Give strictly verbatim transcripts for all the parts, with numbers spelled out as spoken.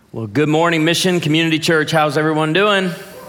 Well, good morning, Mission Community Church. How's everyone doing?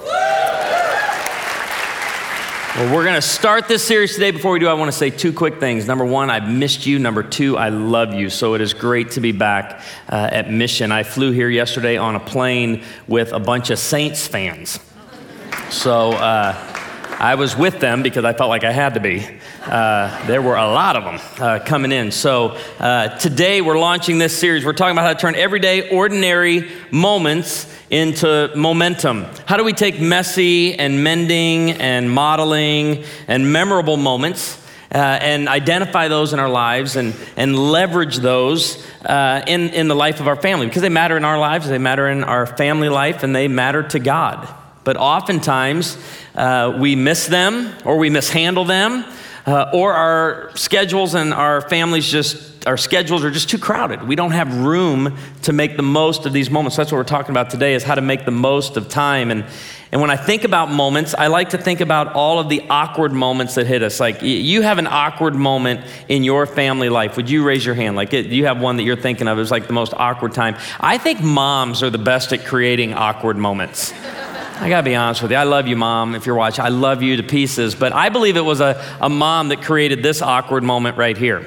Well, we're going to start this series today. Before we do, I want to say two quick things. Number one, I've missed you. Number two, I love you. So it is great to be back uh, at Mission. I flew here yesterday on a plane with a bunch of Saints fans. So uh, I was with them because I felt like I had to be. Uh, there were a lot of them uh, coming in. So uh, today we're launching this series. We're talking about how to turn everyday, ordinary moments into momentum. How do we take messy and mending and modeling and memorable moments uh, and identify those in our lives and, and leverage those uh, in, in the life of our family? Because they matter in our lives, they matter in our family life, and they matter to God. But oftentimes uh, we miss them or we mishandle them. Uh, or our schedules and our families just, our schedules are just too crowded. We don't have room to make the most of these moments. That's what we're talking about today, is how to make the most of time. And and when I think about moments, I like to think about all of the awkward moments that hit us. Like, you have an awkward moment in your family life. Would you raise your hand? Like, it, you have one that you're thinking of as like the most awkward time. I think moms are the best at creating awkward moments. I gotta be honest with you. I love you, Mom, if you're watching. I love you to pieces. But I believe it was a, a mom that created this awkward moment right here.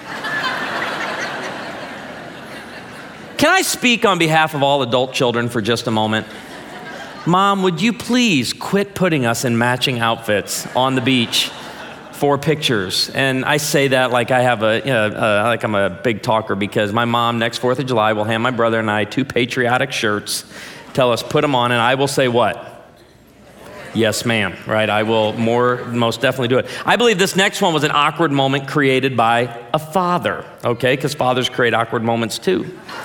Can I speak on behalf of all adult children for just a moment? Mom, would you please quit putting us in matching outfits on the beach for pictures? And I say that like I have a, you know, uh, like I'm a big talker, because my mom next fourth of July will hand my brother and I two patriotic shirts, tell us, put them on, and I will say what? Yes, ma'am, right? I will more, most definitely do it. I believe this next one was an awkward moment created by a father, okay? Because fathers create awkward moments too.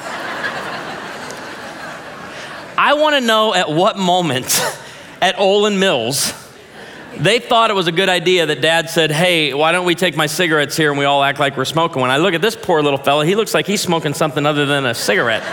I want to know at what moment at Olin Mills they thought it was a good idea that Dad said, hey, why don't we take my cigarettes here and we all act like we're smoking? When I look at this poor little fella, he looks like he's smoking something other than a cigarette.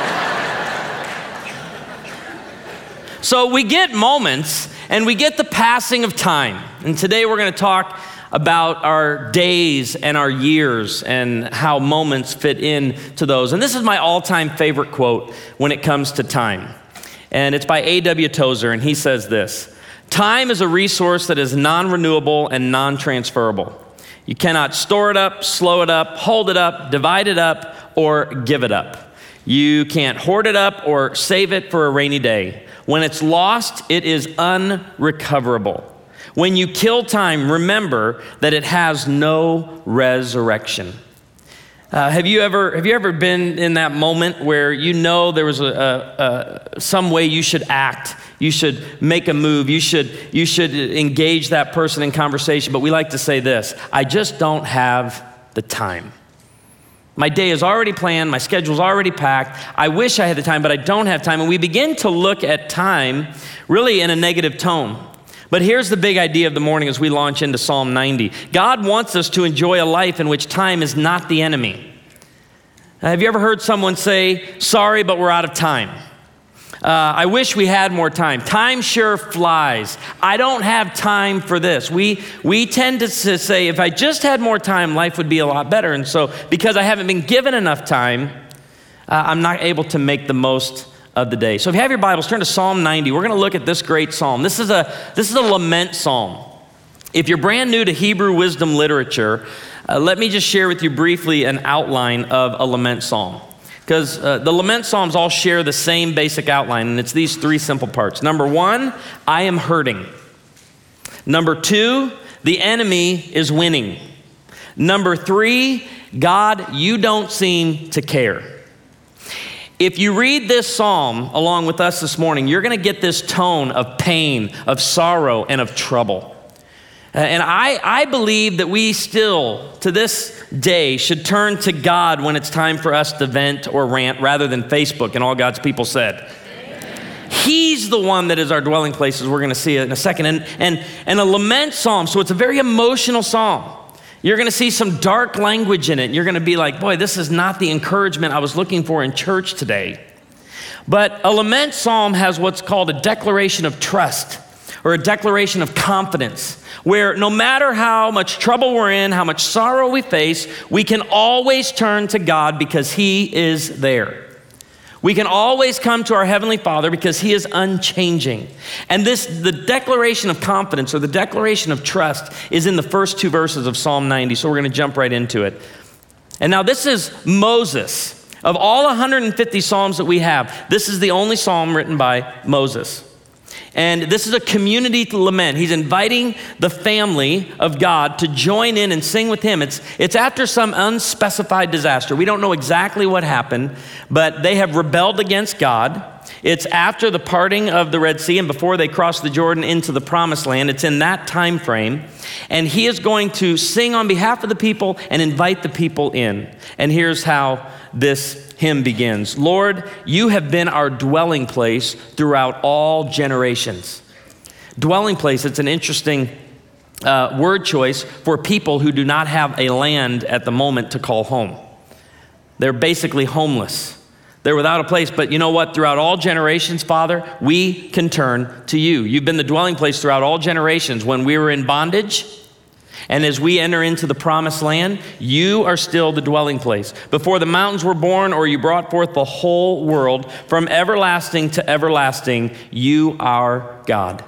So we get moments and we get the passing of time. And today we're going to talk about our days and our years and how moments fit in to those. And this is my all-time favorite quote when it comes to time. And it's by A W Tozer, and he says this: time is a resource that is non-renewable and non-transferable. You cannot store it up, slow it up, hold it up, divide it up, or give it up. You can't hoard it up or save it for a rainy day. When it's lost, it is unrecoverable. When you kill time, remember that it has no resurrection. Uh, have you ever have you ever been in that moment where you know there was a, a, a some way you should act, you should make a move, you should you should engage that person in conversation, but we like to say this: I just don't have the time. My day is already planned, my schedule's already packed. I wish I had the time, but I don't have time. And we begin to look at time really in a negative tone. But here's the big idea of the morning as we launch into Psalm ninety. God wants us to enjoy a life in which time is not the enemy. Uh, have you ever heard someone say, sorry, but we're out of time? Uh, I wish we had more time. Time sure flies. I don't have time for this. We we tend to say, if I just had more time, life would be a lot better. And so because I haven't been given enough time, uh, I'm not able to make the most of the day. So if you have your Bibles, turn to Psalm ninety. We're going to look at this great psalm. This is a this is a lament psalm. If you're brand new to Hebrew wisdom literature, uh, let me just share with you briefly an outline of a lament psalm. Because uh, the lament psalms all share the same basic outline, and it's these three simple parts. Number one, I am hurting. Number two, the enemy is winning. Number three, God, you don't seem to care. If you read this psalm along with us this morning, you're going to get this tone of pain, of sorrow, and of trouble. And I, I believe that we still, to this day, should turn to God when it's time for us to vent or rant rather than Facebook and all God's people said. Amen. He's the one that is our dwelling place, as we're going to see it in a second. And, and, and a lament psalm, so it's a very emotional psalm. You're going to see some dark language in it. You're going to be like, boy, this is not the encouragement I was looking for in church today. But a lament psalm has what's called a declaration of trust, or a declaration of confidence, where no matter how much trouble we're in, how much sorrow we face, we can always turn to God because He is there. We can always come to our Heavenly Father because He is unchanging. And this, the declaration of confidence or the declaration of trust is in the first two verses of Psalm ninety. So we're going to jump right into it. And now this is Moses. Of all one hundred fifty Psalms that we have, this is the only Psalm written by Moses. And this is a community lament. He's inviting the family of God to join in and sing with him. It's, it's after some unspecified disaster. We don't know exactly what happened, but they have rebelled against God. It's after the parting of the Red Sea and before they cross the Jordan into the Promised Land. It's in that time frame. And he is going to sing on behalf of the people and invite the people in. And here's how this hymn begins. Lord, you have been our dwelling place throughout all generations. Dwelling place, it's an interesting uh, word choice for people who do not have a land at the moment to call home. They're basically homeless. They're without a place, but you know what? Throughout all generations, Father, we can turn to you. You've been the dwelling place throughout all generations. When we were in bondage, and as we enter into the promised land, you are still the dwelling place. Before the mountains were born, or you brought forth the whole world, from everlasting to everlasting, you are God.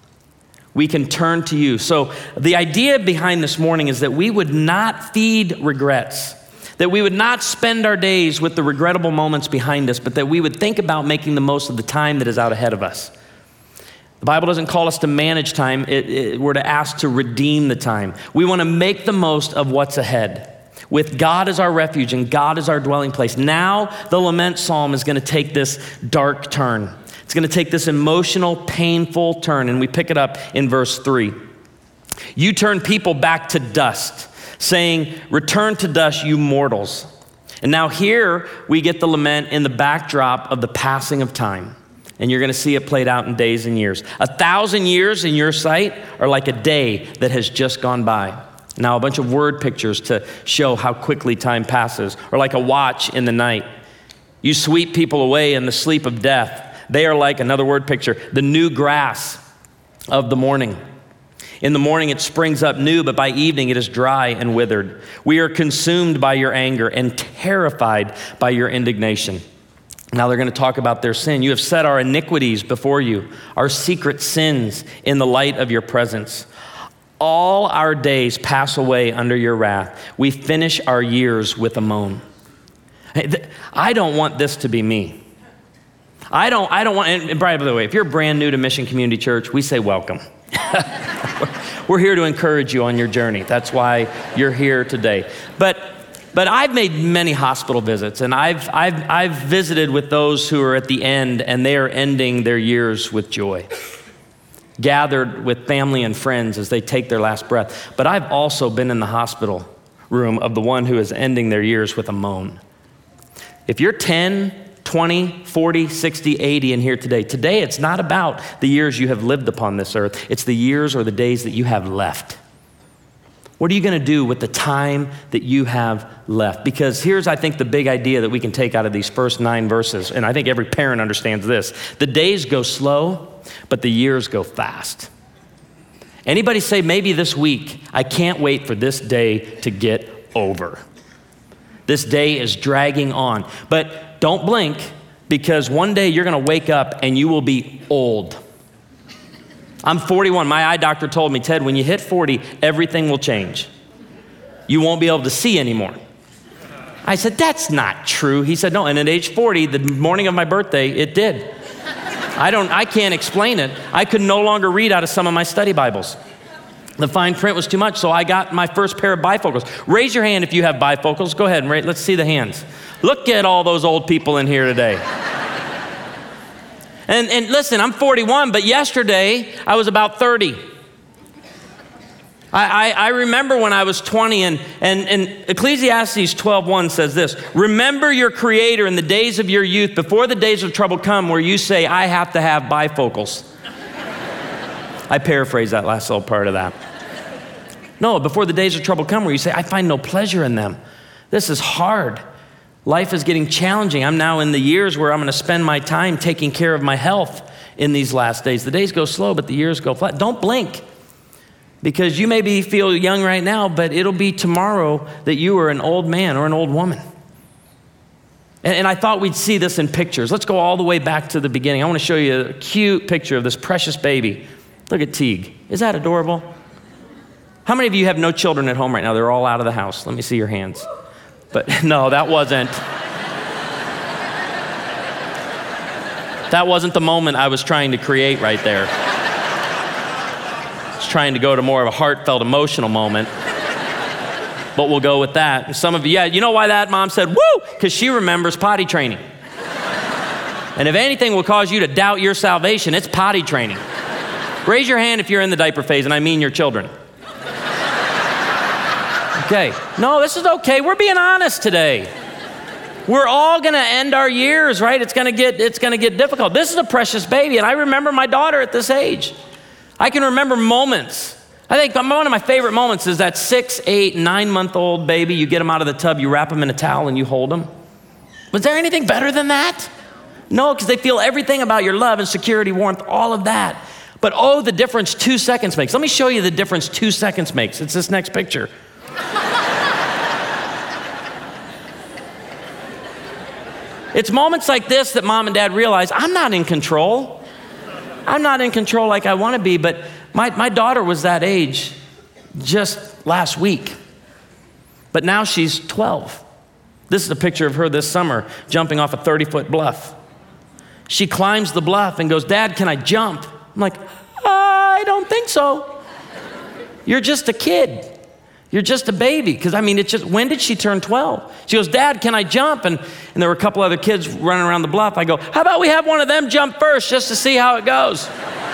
We can turn to you. So the idea behind this morning is that we would not feed regrets, that we would not spend our days with the regrettable moments behind us, but that we would think about making the most of the time that is out ahead of us. The Bible doesn't call us to manage time. It, it, we're to ask to redeem the time. We want to make the most of what's ahead. With God as our refuge and God as our dwelling place. Now the lament psalm is going to take this dark turn. It's going to take this emotional, painful turn, and we pick it up in verse three. You turn people back to dust, saying, return to dust, you mortals. And now here we get the lament in the backdrop of the passing of time. And you're going to see it played out in days and years. A thousand years in your sight are like a day that has just gone by. Now a bunch of word pictures to show how quickly time passes, or like a watch in the night. You sweep people away in the sleep of death. They are like, another word picture, the new grass of the morning. In the morning it springs up new, but by evening it is dry and withered. We are consumed by your anger and terrified by your indignation. Now they're going to talk about their sin. You have set our iniquities before you, our secret sins in the light of your presence. All our days pass away under your wrath. We finish our years with a moan. I don't want this to be me. I don't, I don't want, and by the way, if you're brand new to Mission Community Church, we say welcome. We're here to encourage you on your journey. That's why you're here today. But But I've made many hospital visits, and I've, I've, I've visited with those who are at the end, and they are ending their years with joy, gathered with family and friends as they take their last breath. But I've also been in the hospital room of the one who is ending their years with a moan. If you're ten, twenty, forty, sixty, eighty in here today, today it's not about the years you have lived upon this earth. It's the years or the days that you have left. What are you going to do with the time that you have left? Because here's, I think, the big idea that we can take out of these first nine verses, and I think every parent understands this. The days go slow, but the years go fast. Anybody say, maybe this week, I can't wait for this day to get over. This day is dragging on. But don't blink, because one day you're going to wake up and you will be old. I'm forty-one. My eye doctor told me, Ted, when you hit forty, everything will change. You won't be able to see anymore. I said, that's not true. He said, no, and at age forty, the morning of my birthday, it did. I don't, I can't explain it. I could no longer read out of some of my study Bibles. The fine print was too much, so I got my first pair of bifocals. Raise your hand if you have bifocals. Go ahead and raise, let's see the hands. Look at all those old people in here today. And, and listen, I'm forty-one, but yesterday I was about thirty. I, I, I remember when I was twenty, and, and, and Ecclesiastes twelve one says this, remember your Creator in the days of your youth, before the days of trouble come, where you say, I have to have bifocals. I paraphrase that last little part of that. No, before the days of trouble come, where you say, I find no pleasure in them. This is hard. Life is getting challenging. I'm now in the years where I'm going to spend my time taking care of my health in these last days. The days go slow, but the years go flat. Don't blink, because you maybe feel young right now, but it'll be tomorrow that you are an old man or an old woman. And, and I thought we'd see this in pictures. Let's go all the way back to the beginning. I want to show you a cute picture of this precious baby. Look at Teague. Is that adorable? How many of you have no children at home right now? They're all out of the house. Let me see your hands. But no, that wasn't. That wasn't the moment I was trying to create right there. I was trying to go to more of a heartfelt, emotional moment. But we'll go with that. Some of you, yeah, you know why that mom said, woo? Because she remembers potty training. And if anything will cause you to doubt your salvation, it's potty training. Raise your hand if you're in the diaper phase, and I mean your children. Okay. No, this is okay. We're being honest today. We're all going to end our years, right? It's going to get it's going to get difficult. This is a precious baby, and I remember my daughter at this age. I can remember moments. I think one of my favorite moments is that six, eight, nine-month-old baby. You get them out of the tub, you wrap them in a towel, and you hold them. Was there anything better than that? No, because they feel everything about your love and security, warmth, all of that. But oh, the difference two seconds makes. Let me show you the difference two seconds makes. It's this next picture. It's moments like this that mom and dad realize, I'm not in control. I'm not in control like I want to be, but my, my daughter was that age just last week. But now she's twelve. This is a picture of her this summer jumping off a thirty-foot bluff. She climbs the bluff and goes, Dad, can I jump? I'm like, I don't think so. You're just a kid. You're just a baby. Because, I mean, it's just, when did she turn twelve? She goes, Dad, can I jump? And, and there were a couple other kids running around the bluff. I go, how about we have one of them jump first just to see how it goes?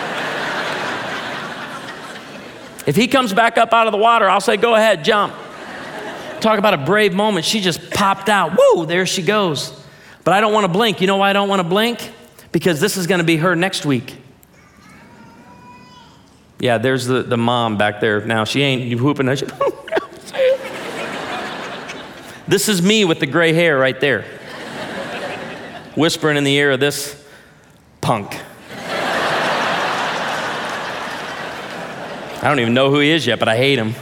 If he comes back up out of the water, I'll say, go ahead, jump. Talk about a brave moment. She just popped out. Woo, there she goes. But I don't want to blink. You know why I don't want to blink? Because this is going to be her next week. Yeah, there's the, the mom back there now. She ain't whooping. This is me with the gray hair right there. Whispering in the ear of this punk. I don't even know who he is yet, but I hate him.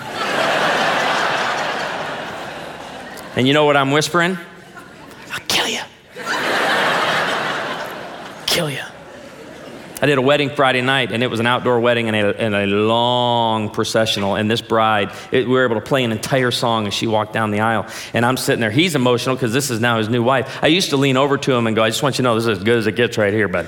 And you know what I'm whispering? I'll kill you. Kill you. I did a wedding Friday night, and it was an outdoor wedding and a, and a long processional. And this bride, it, we were able to play an entire song as she walked down the aisle. And I'm sitting there. He's emotional because this is now his new wife. I used to lean over to him and go, I just want you to know this is as good as it gets right here, bud.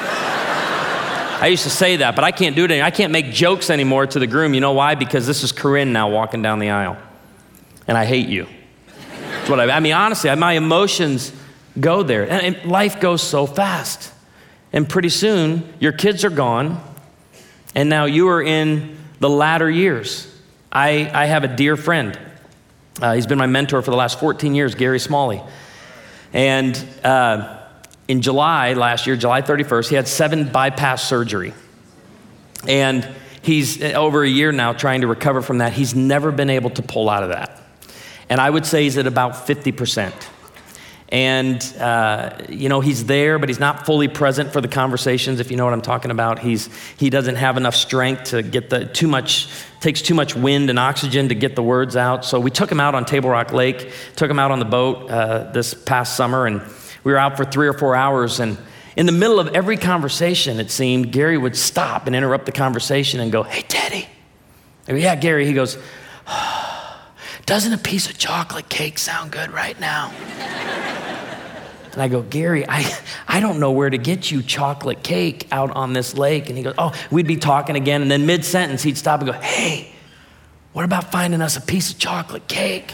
I used to say that, but I can't do it anymore. I can't make jokes anymore to the groom. You know why? Because this is Corinne now walking down the aisle. And I hate you. That's what I, I mean, honestly, my emotions go there. And, and life goes so fast. And pretty soon, your kids are gone, and now you are in the latter years. I, I have a dear friend. Uh, he's been my mentor for the last fourteen years, Gary Smalley. And uh, in July last year, July thirty-first, he had seven bypass surgery. And he's over a year now trying to recover from that. He's never been able to pull out of that. And I would say he's at about fifty percent. And, uh, you know, he's there, but he's not fully present for the conversations, if you know what I'm talking about. He's He doesn't have enough strength to get the, too much, takes too much wind and oxygen to get the words out. So we took him out on Table Rock Lake, took him out on the boat uh, this past summer, and we were out for three or four hours. And in the middle of every conversation, it seemed, Gary would stop and interrupt the conversation and go, hey, Teddy. I go, yeah, Gary. He goes, doesn't a piece of chocolate cake sound good right now? And I go, Gary, I, I don't know where to get you chocolate cake out on this lake. And he goes, oh, we'd be talking again. And then mid-sentence, he'd stop and go, hey, what about finding us a piece of chocolate cake?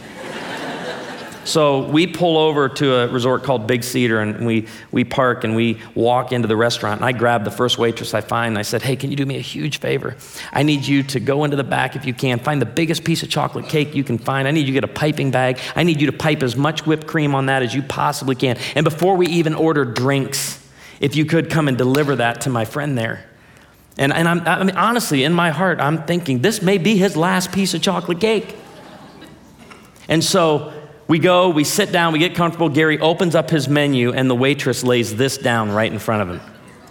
So we pull over to a resort called Big Cedar, and we, we park and we walk into the restaurant. And I grab the first waitress I find, and I said, hey, can you do me a huge favor? I need you to go into the back if you can, find the biggest piece of chocolate cake you can find. I need you to get a piping bag. I need you to pipe as much whipped cream on that as you possibly can. And before we even order drinks, if you could come and deliver that to my friend there. And, and I'm, I mean, honestly, in my heart, I'm thinking this may be his last piece of chocolate cake. And so we go, we sit down, we get comfortable. Gary opens up his menu, and the waitress lays this down right in front of him.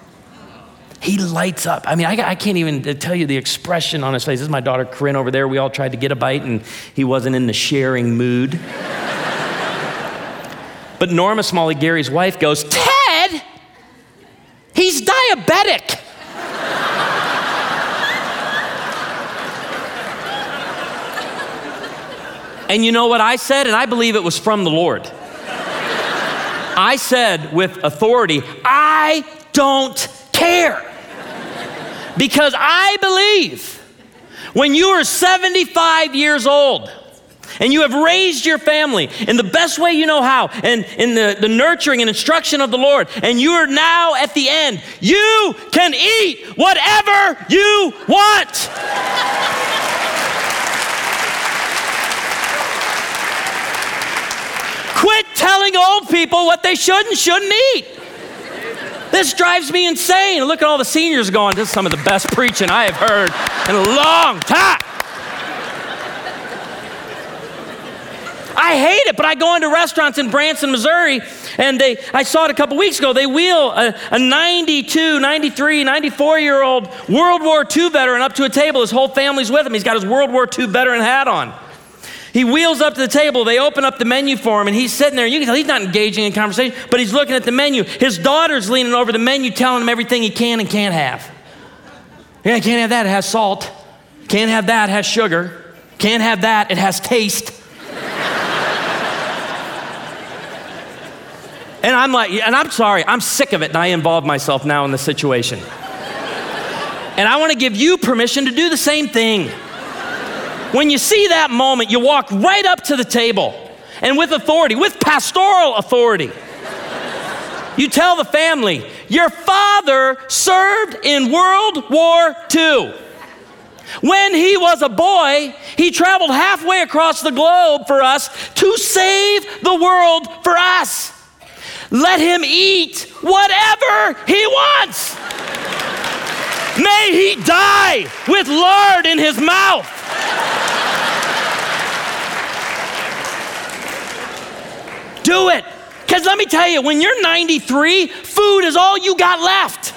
He lights up. I mean, I, I can't even tell you the expression on his face. This is my daughter, Corinne, over there. We all tried to get a bite, and he wasn't in the sharing mood. But Norma Smalley, Gary's wife, goes, Ted, he's diabetic. And you know what I said? And I believe it was from the Lord. I said with authority, I don't care. Because I believe when you are seventy-five years old and you have raised your family in the best way you know how, and in the, the nurturing and instruction of the Lord, and you are now at the end, you can eat whatever you want. Quit telling old people what they should and shouldn't eat. This drives me insane. Look at all the seniors going, this is some of the best preaching I have heard in a long time. I hate it, but I go into restaurants in Branson, Missouri, and they, I saw it a couple weeks ago, they wheel a, a ninety-two, ninety-three, ninety-four-year-old World War Two veteran up to a table. His whole family's with him. He's got his World War Two veteran hat on. He wheels up to the table, they open up the menu for him, and he's sitting there, and you can tell he's not engaging in conversation, but he's looking at the menu. His daughter's leaning over the menu telling him everything he can and can't have. Yeah, can't have that, it has salt. Can't have that, it has sugar. Can't have that, it has taste. And I'm like, and I'm sorry, I'm sick of it, and I involve myself now in the situation. And I want to give you permission to do the same thing. When you see that moment, you walk right up to the table, and with authority, with pastoral authority, you tell the family, your father served in World War Two. When he was a boy, he traveled halfway across the globe for us to save the world for us. Let him eat whatever he wants. May he die with lard in his mouth. Do it. Because let me tell you, when you're ninety-three, food is all you got left.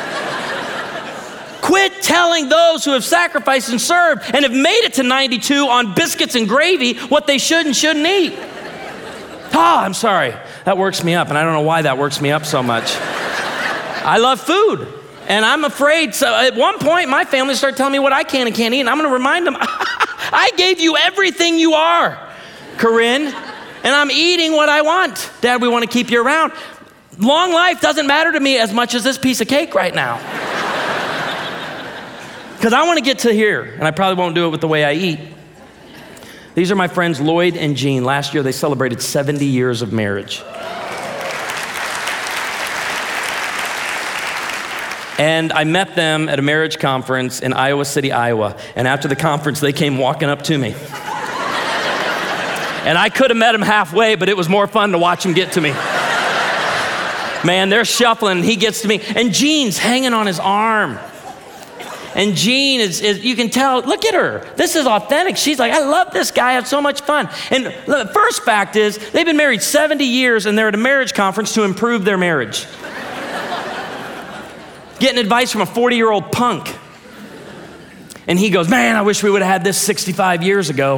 Quit telling those who have sacrificed and served and have made it to ninety-two on biscuits and gravy what they should and shouldn't eat. Oh, I'm sorry. That works me up, and I don't know why that works me up so much. I love food, and I'm afraid. So at one point, my family started telling me what I can and can't eat, and I'm going to remind them, I gave you everything you are, Corinne. And I'm eating what I want. Dad, we want to keep you around. Long life doesn't matter to me as much as this piece of cake right now. Because I want to get to here, and I probably won't do it with the way I eat. These are my friends Lloyd and Jean. Last year they celebrated seventy years of marriage. And I met them at a marriage conference in Iowa City, Iowa. And after the conference, they came walking up to me. And I could have met him halfway, but it was more fun to watch him get to me. Man, they're shuffling, and he gets to me. And Jean's hanging on his arm. And Jean is, is, you can tell, look at her. This is authentic. She's like, I love this guy. I had so much fun. And the first fact is, they've been married seventy years, and they're at a marriage conference to improve their marriage. Getting advice from a forty-year-old punk. And he goes, man, I wish we would have had this sixty-five years ago.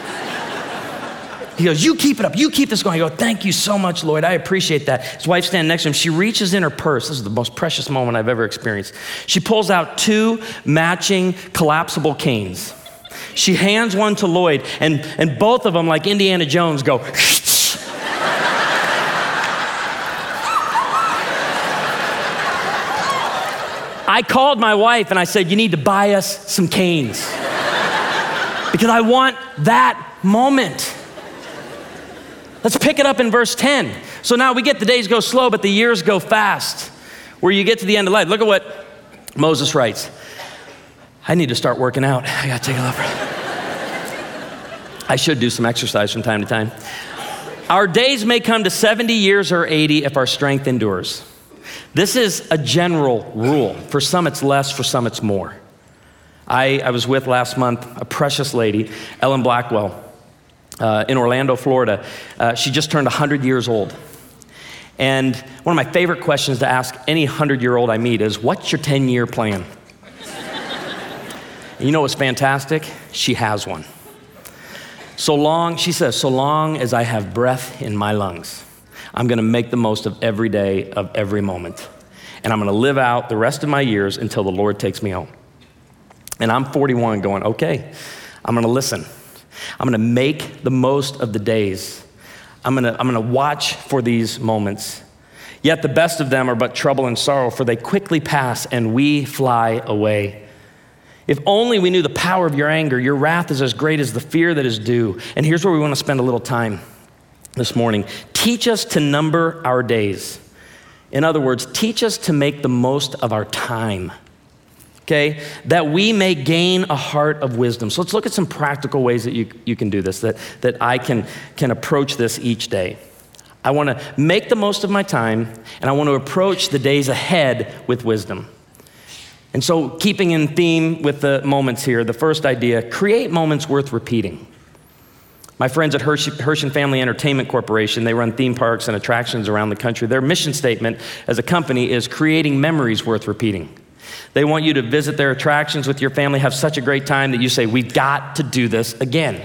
He goes, you keep it up. You keep this going. I go, thank you so much, Lloyd. I appreciate that. His wife's standing next to him. She reaches in her purse. This is the most precious moment I've ever experienced. She pulls out two matching collapsible canes. She hands one to Lloyd, and, and both of them, like Indiana Jones, go, I called my wife and I said, you need to buy us some canes. Because I want that moment. Let's pick it up in verse ten. So now we get the days go slow, but the years go fast. Where you get to the end of life. Look at what Moses writes. I need to start working out. I gotta take a look. I should do some exercise from time to time. Our days may come to seventy years or eighty if our strength endures. This is a general rule. For some it's less, for some it's more. I, I was with last month a precious lady, Ellen Blackwell, Uh, in Orlando, Florida. Uh, she just turned one hundred years old. And one of my favorite questions to ask any one hundred-year-old I meet is, what's your ten-year plan? And you know what's fantastic? She has one. So long, she says, so long as I have breath in my lungs, I'm gonna make the most of every day of every moment. And I'm gonna live out the rest of my years until the Lord takes me home. And I'm forty-one going, okay, I'm gonna listen. I'm gonna make the most of the days. I'm gonna, I'm gonna watch for these moments. Yet the best of them are but trouble and sorrow, for they quickly pass and we fly away. If only we knew the power of your anger. Your wrath is as great as the fear that is due. And here's where we wanna spend a little time this morning. Teach us to number our days. In other words, teach us to make the most of our time. Okay, that we may gain a heart of wisdom. So let's look at some practical ways that you, you can do this, that, that I can, can approach this each day. I want to make the most of my time, and I want to approach the days ahead with wisdom. And so keeping in theme with the moments here, the first idea, create moments worth repeating. My friends at Hirsch, Hirsch and Family Entertainment Corporation, they run theme parks and attractions around the country. Their mission statement as a company is creating memories worth repeating. They want you to visit their attractions with your family, have such a great time that you say, we've got to do this again.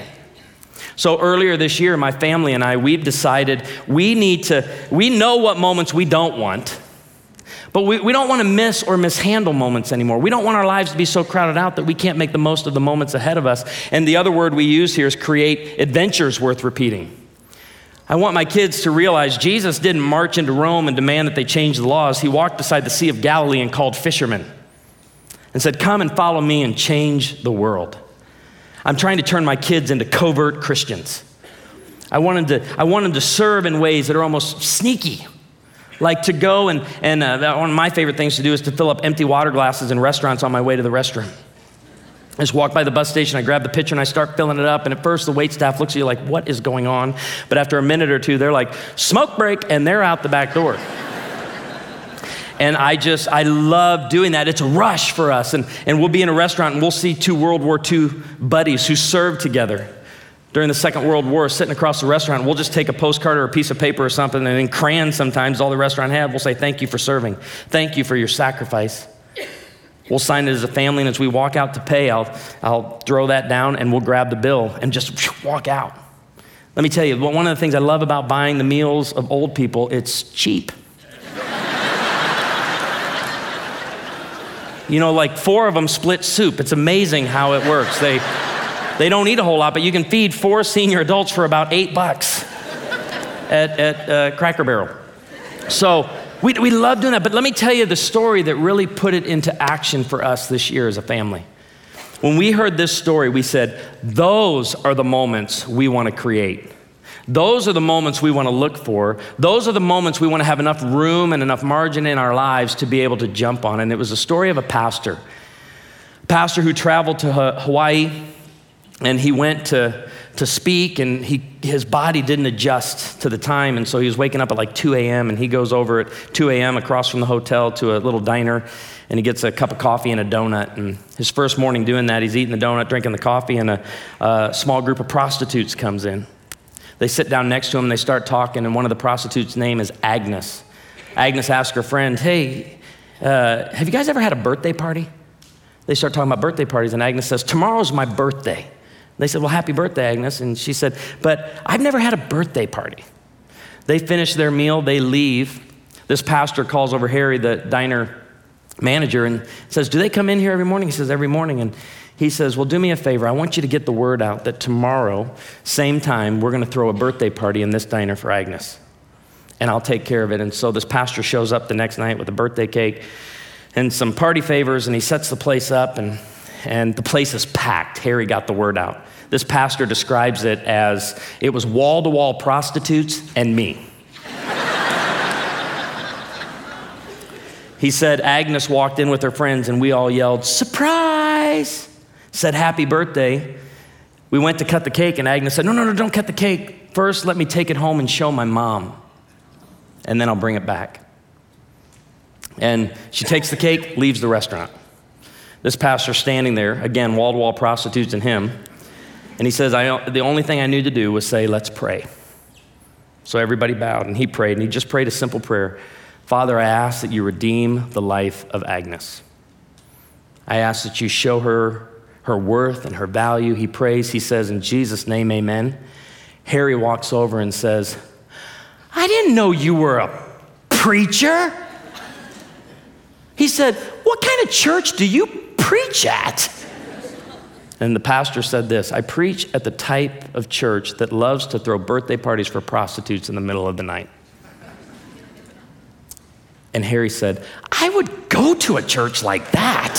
So earlier this year, my family and I, we've decided we need to, we know what moments we don't want, but we, we don't want to miss or mishandle moments anymore. We don't want our lives to be so crowded out that we can't make the most of the moments ahead of us. And the other word we use here is create adventures worth repeating. I want my kids to realize Jesus didn't march into Rome and demand that they change the laws. He walked beside the Sea of Galilee and called fishermen and said, come and follow me and change the world. I'm trying to turn my kids into covert Christians. I want them to, I want them to serve in ways that are almost sneaky, like to go and, and uh, one of my favorite things to do is to fill up empty water glasses in restaurants on my way to the restroom. I just walk by the bus station, I grab the pitcher and I start filling it up, and at first the wait staff looks at you like, what is going on? But after a minute or two, they're like, smoke break, and they're out the back door. And I just, I love doing that. It's a rush for us. And, and we'll be in a restaurant and we'll see two World War Two buddies who served together during the Second World War sitting across the restaurant. We'll just take a postcard or a piece of paper or something, and in crayon sometimes, all the restaurant have, we'll say, thank you for serving. Thank you for your sacrifice. We'll sign it as a family, and as we walk out to pay, I'll, I'll throw that down and we'll grab the bill and just walk out. Let me tell you, one of the things I love about buying the meals of old people, it's cheap. You know, like four of them split soup. It's amazing how it works. They, they don't eat a whole lot, but you can feed four senior adults for about eight bucks at, at uh, Cracker Barrel. So we, we love doing that, but let me tell you the story that really put it into action for us this year as a family. When we heard this story, we said, those are the moments we want to create. Those are the moments we want to look for. Those are the moments we want to have enough room and enough margin in our lives to be able to jump on. And it was a story of a pastor, a pastor who traveled to Hawaii, and he went to, to speak, and he, his body didn't adjust to the time. And so he was waking up at like two a.m. and he goes over at two a.m. across from the hotel to a little diner, and he gets a cup of coffee and a donut. And his first morning doing that, he's eating the donut, drinking the coffee, and a, a small group of prostitutes comes in. They sit down next to him and they start talking, and one of the prostitutes' name is Agnes. Agnes asks her friend, hey, uh, have you guys ever had a birthday party? They start talking about birthday parties, and Agnes says, tomorrow's my birthday. They said, well, happy birthday, Agnes. And she said, but I've never had a birthday party. They finish their meal, they leave. This pastor calls over Harry, the diner manager, and says, do they come in here every morning? He says, every morning. And he says, well, do me a favor. I want you to get the word out that tomorrow, same time, we're going to throw a birthday party in this diner for Agnes, and I'll take care of it. And so this pastor shows up the next night with a birthday cake and some party favors, and he sets the place up, and, and the place is packed. Harry got the word out. This pastor describes it as, it was wall-to-wall prostitutes and me. He said Agnes walked in with her friends, and we all yelled, surprise! Said happy birthday. We went to cut the cake, and Agnes said, no, no, no, don't cut the cake. First, let me take it home and show my mom, and then I'll bring it back. And she takes the cake, leaves the restaurant. This pastor's standing there, again, wall-to-wall prostitutes and him, and he says, I, the only thing I knew to do was say, let's pray. So everybody bowed, and he prayed, and he just prayed a simple prayer. Father, I ask that you redeem the life of Agnes. I ask that you show her her worth and her value. He prays, he says, in Jesus' name, amen. Harry walks over and says, I didn't know you were a preacher. He said, what kind of church do you preach at? And the pastor said this, I preach at the type of church that loves to throw birthday parties for prostitutes in the middle of the night. And Harry said, I would go to a church like that.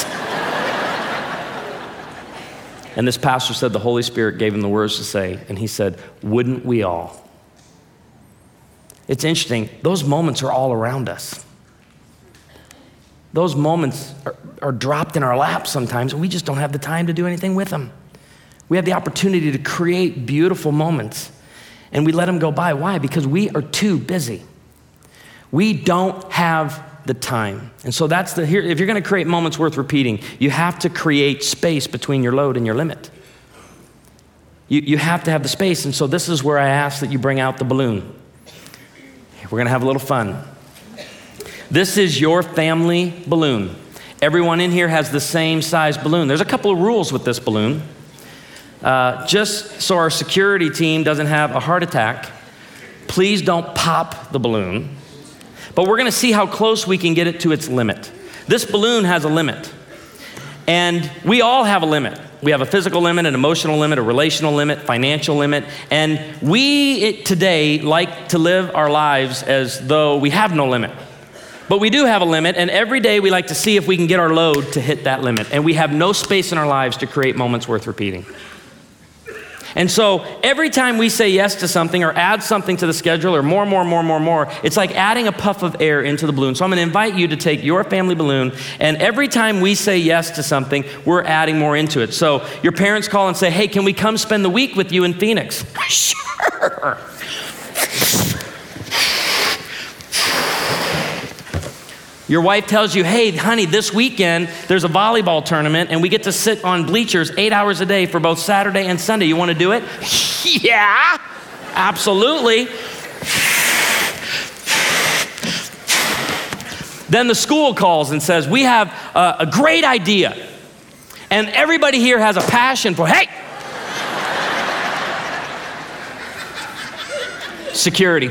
And this pastor said the Holy Spirit gave him the words to say, and he said, wouldn't we all? It's interesting, those moments are all around us. Those moments are, are dropped in our lap sometimes, and we just don't have the time to do anything with them. We have the opportunity to create beautiful moments, and we let them go by. Why? Because we are too busy. We don't have the time. And so that's the, here, if you're gonna create moments worth repeating, you have to create space between your load and your limit. You, you have to have the space, and so this is where I ask that you bring out the balloon. We're gonna have a little fun. This is your family balloon. Everyone in here has the same size balloon. There's a couple of rules with this balloon. Uh, just so our security team doesn't have a heart attack, please don't pop the balloon. But we're gonna see how close we can get it to its limit. This balloon has a limit. And we all have a limit. We have a physical limit, an emotional limit, a relational limit, financial limit. And we it, today like to live our lives as though we have no limit. But we do have a limit, and every day we like to see if we can get our load to hit that limit. And we have no space in our lives to create moments worth repeating. And so every time we say yes to something or add something to the schedule or more, more, more, more, more, it's like adding a puff of air into the balloon. So I'm gonna invite you to take your family balloon, and every time we say yes to something, we're adding more into it. So your parents call and say, hey, can we come spend the week with you in Phoenix? Sure. Your wife tells you, hey, honey, this weekend there's a volleyball tournament and we get to sit on bleachers eight hours a day for both Saturday and Sunday. You want to do it? Yeah, absolutely. Then the school calls and says, we have a, a great idea. And everybody here has a passion for, hey, security.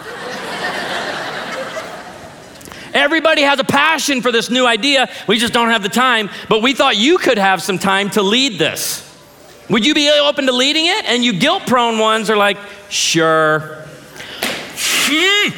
Everybody has a passion for this new idea. We just don't have the time, but we thought you could have some time to lead this. Would you be open to leading it? And you guilt-prone ones are like, sure. Hmm.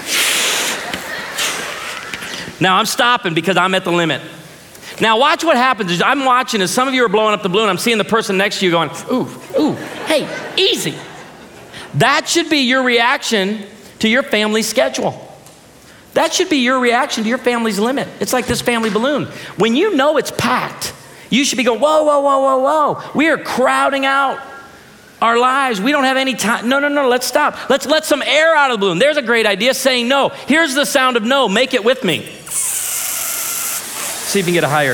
Now I'm stopping because I'm at the limit. Now watch what happens. I'm watching as some of you are blowing up the balloon. I'm seeing the person next to you going, ooh, ooh, hey, easy. That should be your reaction to your family's schedule. That should be your reaction to your family's limit. It's like this family balloon. When you know it's packed, you should be going, whoa, whoa, whoa, whoa, whoa. We are crowding out our lives. We don't have any time. No, no, no, let's stop. Let's let some air out of the balloon. There's a great idea, saying no. Here's the sound of no. Make it with me. See if you can get a higher.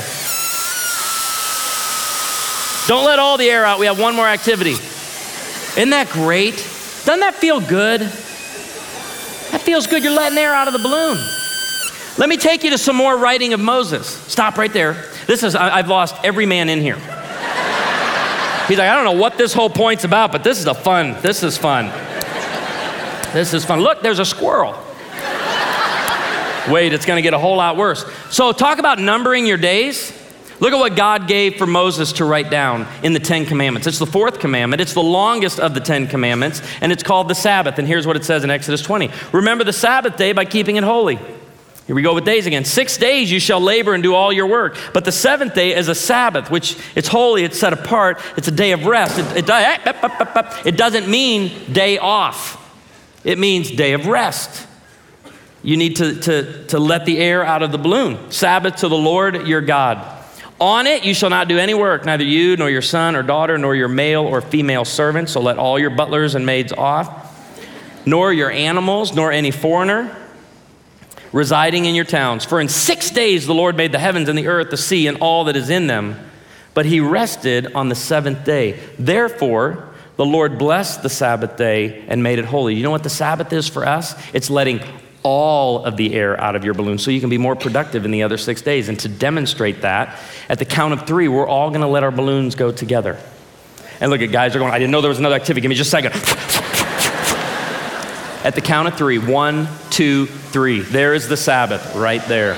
Don't let all the air out. We have one more activity. Isn't that great? Doesn't that feel good? That feels good. You're letting air out of the balloon. Let me take you to some more writing of Moses. Stop right there. This is, I've lost every man in here. He's like, I don't know what this whole point's about, but this is a fun, this is fun. This is fun. Look, there's a squirrel. Wait, it's gonna get a whole lot worse. So talk about numbering your days. Look at what God gave for Moses to write down in the Ten Commandments. It's the fourth commandment. It's the longest of the Ten Commandments, and it's called the Sabbath. And here's what it says in Exodus twenty. Remember the Sabbath day by keeping it holy. Here we go with days again. Six days you shall labor and do all your work. But the seventh day is a Sabbath, which it's holy, it's set apart, it's a day of rest. It, it, it doesn't mean day off. It means day of rest. You need to, to, to let the air out of the balloon. Sabbath to the Lord your God. On it you shall not do any work, neither you nor your son or daughter, nor your male or female servants. So let all your butlers and maids off, nor your animals, nor any foreigner residing in your towns. For in six days the Lord made the heavens and the earth, the sea, and all that is in them. But he rested on the seventh day. Therefore, the Lord blessed the Sabbath day and made it holy. You know what the Sabbath is for us? It's letting all of the air out of your balloon so you can be more productive in the other six days. And to demonstrate that, at the count of three, we're all gonna let our balloons go together. And look at guys are going, I didn't know there was another activity. Give me just a second. At the count of three. One, two, three. There is the Sabbath right there.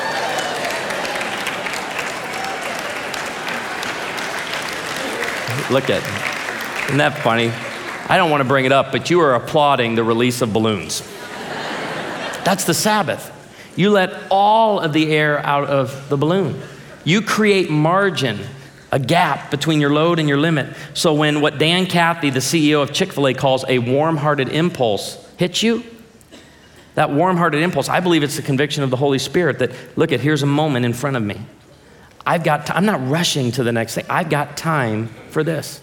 Look at it. Isn't that funny? I don't want to bring it up, but you are applauding the release of balloons. That's the Sabbath. You let all of the air out of the balloon. You create margin, a gap between your load and your limit. So when what Dan Cathy, the C E O of Chick-fil-A, calls a warm-hearted impulse hits you, that warm-hearted impulse, I believe it's the conviction of the Holy Spirit that, look at, here's a moment in front of me. I've got, t- I'm not rushing to the next thing. I've got time for this.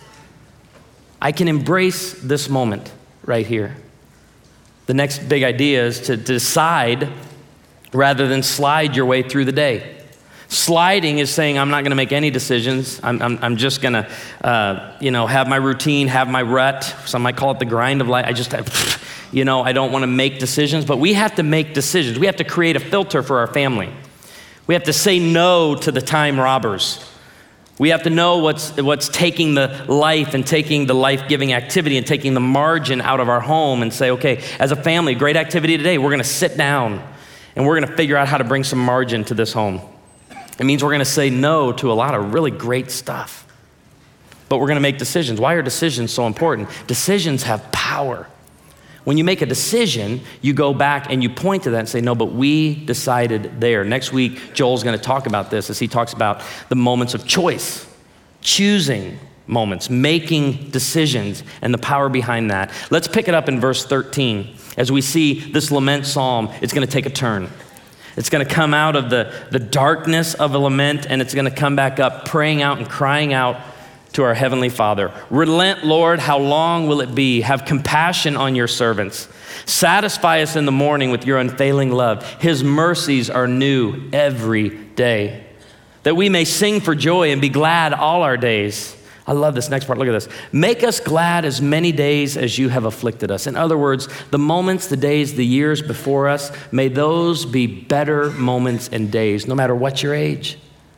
I can embrace this moment right here. The next big idea is to decide rather than slide your way through the day. Sliding is saying, I'm not going to make any decisions. I'm, I'm, I'm just going to, uh, you know, have my routine, have my rut. Some might call it the grind of life. I just have, you know, I don't want to make decisions. But we have to make decisions. We have to create a filter for our family. We have to say no to the time robbers. We have to know what's, what's taking the life and taking the life-giving activity and taking the margin out of our home and say, okay, as a family, great activity today. We're going to sit down and we're going to figure out how to bring some margin to this home. It means we're going to say no to a lot of really great stuff. But we're going to make decisions. Why are decisions so important? Decisions have power. When you make a decision, you go back and you point to that and say, no, but we decided there. Next week, Joel's going to talk about this as he talks about the moments of choice, choosing moments, making decisions, and the power behind that. Let's pick it up in verse thirteen. As we see this lament psalm, it's going to take a turn. It's going to come out of the, the darkness of a lament, and it's going to come back up praying out and crying out to our Heavenly Father. Relent, Lord, how long will it be? Have compassion on your servants. Satisfy us in the morning with your unfailing love. His mercies are new every day, that we may sing for joy and be glad all our days. I love this next part. Look at this. Make us glad as many days as you have afflicted us. In other words, the moments, the days, the years before us, may those be better moments and days, no matter what your age.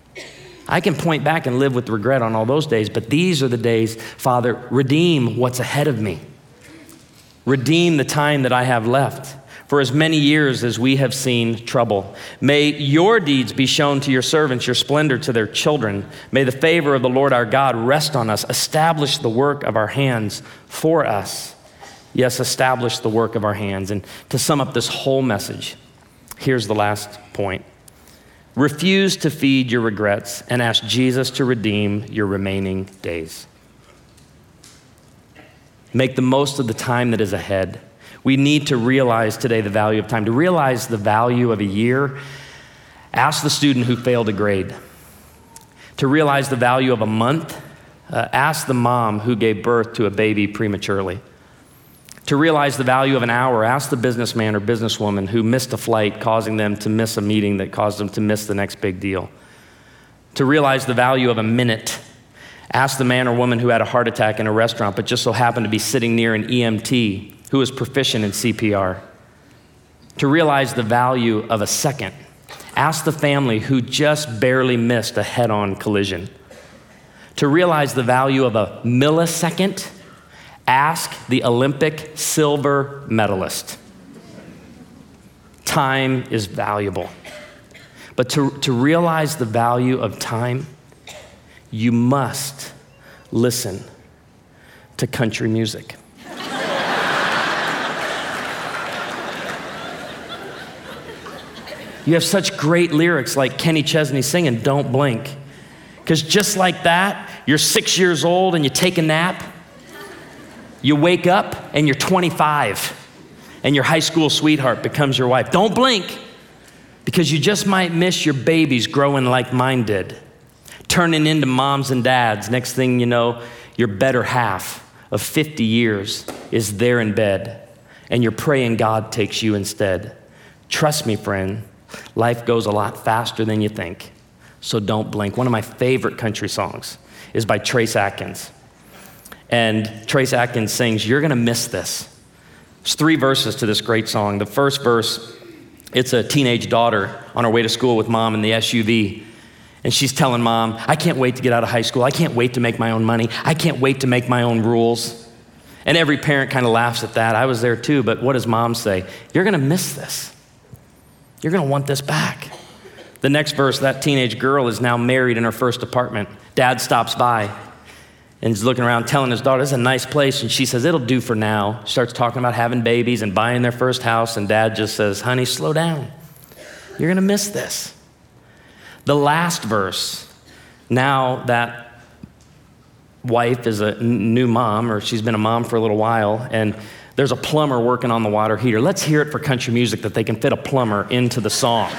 I can point back and live with regret on all those days, but these are the days, Father, redeem what's ahead of me. Redeem the time that I have left. For as many years as we have seen trouble, may your deeds be shown to your servants, your splendor to their children. May the favor of the Lord our God rest on us. Establish the work of our hands for us. Yes, establish the work of our hands. And to sum up this whole message, here's the last point. Refuse to feed your regrets and ask Jesus to redeem your remaining days. Make the most of the time that is ahead. We need to realize today the value of time. To realize the value of a year, ask the student who failed a grade. To realize the value of a month, uh, ask the mom who gave birth to a baby prematurely. To realize the value of an hour, ask the businessman or businesswoman who missed a flight, causing them to miss a meeting that caused them to miss the next big deal. To realize the value of a minute, ask the man or woman who had a heart attack in a restaurant but just so happened to be sitting near an E M T who is proficient in C P R. To realize the value of a second, ask the family who just barely missed a head-on collision. To realize the value of a millisecond, ask the Olympic silver medalist. Time is valuable. But to, to realize the value of time, you must listen to country music. You have such great lyrics like Kenny Chesney singing, "Don't Blink." Because just like that, you're six years old and you take a nap. You wake up and you're twenty-five and your high school sweetheart becomes your wife. Don't blink, because you just might miss your babies growing like mine did, turning into moms and dads. Next thing you know, your better half of fifty years is there in bed and you're praying God takes you instead. Trust me, friend, life goes a lot faster than you think, so don't blink. One of my favorite country songs is by Trace Atkins. And Trace Atkins sings, "You're gonna miss this." There's three verses to this great song. The first verse, it's a teenage daughter on her way to school with mom in the S U V. And she's telling mom, "I can't wait to get out of high school. I can't wait to make my own money. I can't wait to make my own rules." And every parent kind of laughs at that. I was there too, but what does mom say? You're gonna miss this. You're gonna want this back. The next verse, that teenage girl is now married in her first apartment. Dad stops by and he's looking around telling his daughter, this is a nice place. And she says, it'll do for now. She starts talking about having babies and buying their first house. And dad just says, honey, slow down. You're gonna miss this. The last verse, now that wife is a n- new mom, or she's been a mom for a little while, and there's a plumber working on the water heater. Let's hear it for country music that they can fit a plumber into the song.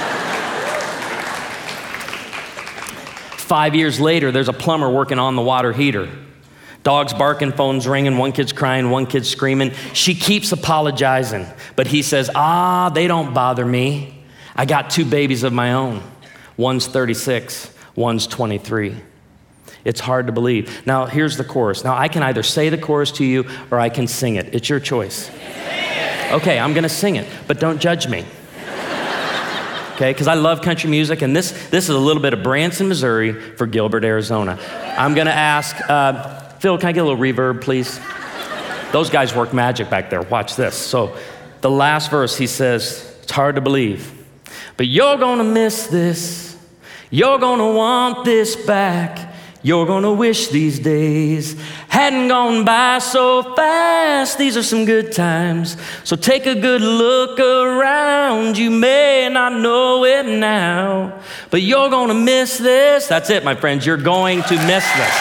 Five years later, there's a plumber working on the water heater. Dogs barking, phones ringing, one kid's crying, one kid's screaming. She keeps apologizing, but he says, ah, they don't bother me. I got two babies of my own. One's thirty-six, one's twenty-three. It's hard to believe. Now, here's the chorus. Now, I can either say the chorus to you or I can sing it. It's your choice. Okay, I'm gonna sing it, but don't judge me. Okay, because I love country music, and this, this is a little bit of Branson, Missouri for Gilbert, Arizona. I'm gonna ask, uh, Phil, can I get a little reverb, please? Those guys work magic back there. Watch this. So the last verse, he says, it's hard to believe, but you're gonna miss this. You're gonna want this back. You're gonna wish these days hadn't gone by so fast. These are some good times, so take a good look around. You may not know it now, but you're gonna miss this. That's it, my friends, you're going to miss this.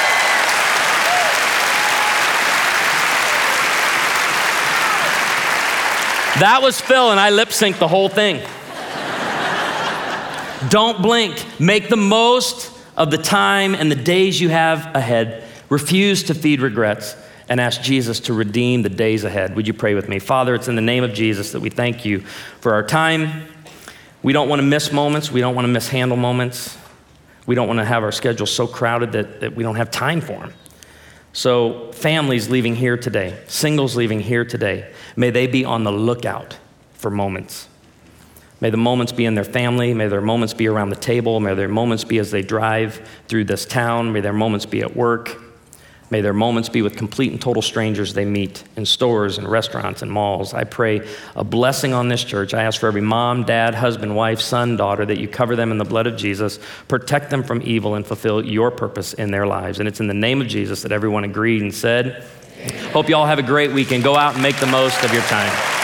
That was Phil, and I lip synced the whole thing. Don't blink. Make the most of the time and the days you have ahead. Refuse to feed regrets and ask Jesus to redeem the days ahead. Would you pray with me? Father, it's in the name of Jesus that we thank you for our time. We don't want to miss moments. We don't want to mishandle moments. We don't want to have our schedule so crowded that, that we don't have time for them. So families leaving here today, singles leaving here today, may they be on the lookout for moments. May the moments be in their family. May their moments be around the table. May their moments be as they drive through this town. May their moments be at work. May their moments be with complete and total strangers they meet in stores and restaurants and malls. I pray a blessing on this church. I ask for every mom, dad, husband, wife, son, daughter, that you cover them in the blood of Jesus, protect them from evil, and fulfill your purpose in their lives. And it's in the name of Jesus that everyone agreed and said. Amen. Hope you all have a great weekend. Go out and make the most of your time.